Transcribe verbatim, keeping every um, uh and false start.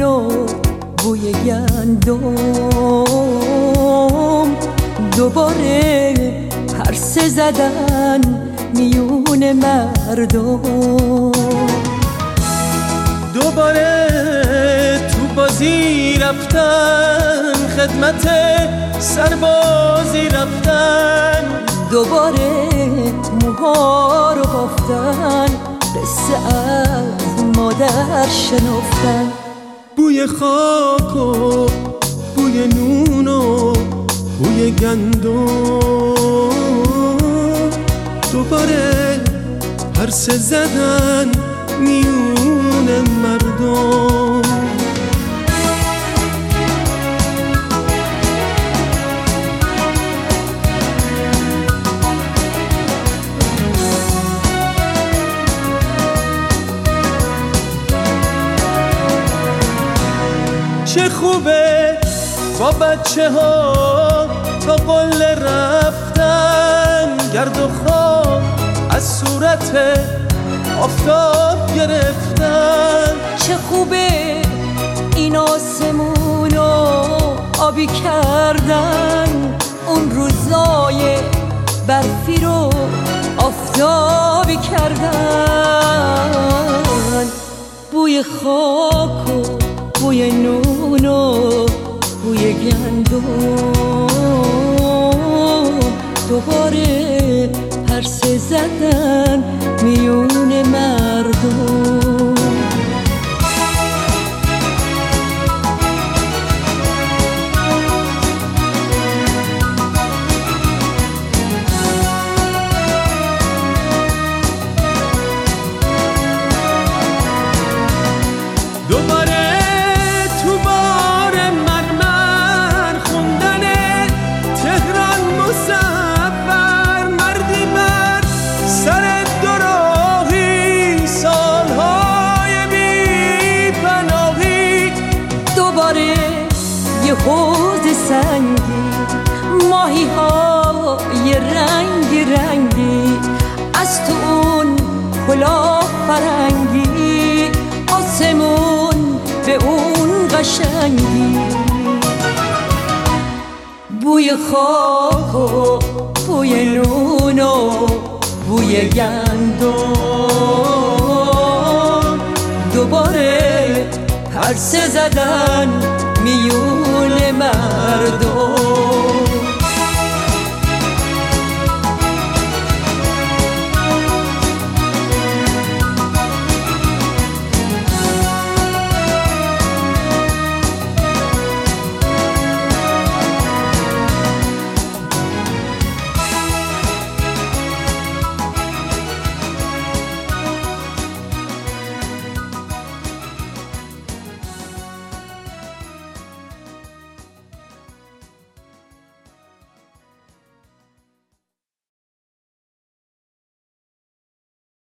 و بوی گندم، دوباره پرسه زدن میون مردم، دوباره تو بازی رفتن، خدمت سربازی رفتن، دوباره موها رو بافتن، قصه از مادر شنفتن. بوی خاک و بوی نون و بوی گندم، دوباره پرسه زدن میون مردم. چه خوبه با بچه ها تا قله رفتن، گرد و خاک از صورت آفتاب گرفتن. چه خوبه این آسمونو آبی کردن، اون روزای برفی رو آفتابی کردن. بوی خاک و بوی نون و بوی گندم، دوباره پرسه زدن میون مردم. دوباره تو بار مرمر خوندن تهران مصور، مردی بر سر دوراهی، سالهای بی پناهی. دوباره یه حوض سنگی، ماهی ها یه رنگی رنگی، از تو اون کلاه فرنگی، آسمون به اون قشنگی. بوی خاک و بوی نون و بوی گندم، دوباره پرسه زدن میون مردم.